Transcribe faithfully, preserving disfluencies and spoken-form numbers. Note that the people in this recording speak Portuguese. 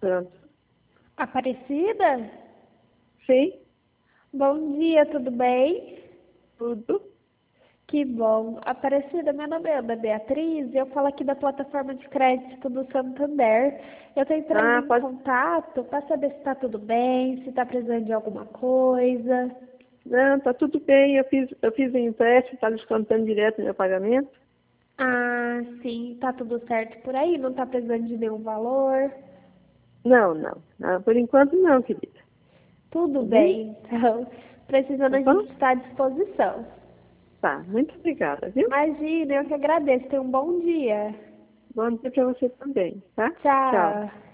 Pronto. Aparecida? Sim, Bom dia, tudo bem? tudo. Que bom. Aparecida, meu nome é Ana Beatriz e eu falo aqui da plataforma de crédito do Santander. Eu estou entrando Ah, em pode. contato para saber se está tudo bem, se está precisando de alguma coisa. Não, tá tudo bem. Eu fiz, eu fiz um empréstimo, está descontando direto meu pagamento. Ah, sim, está tudo certo por aí, não está precisando de nenhum valor. Não, não. Ah, por enquanto não, querida. Tudo Tá bem? bem, então, precisando Tá a bom? gente está à disposição. Tá, muito obrigada, viu? Imagina, eu que agradeço. Tenha um bom dia. Bom dia para você também, tá? Tchau. Tchau.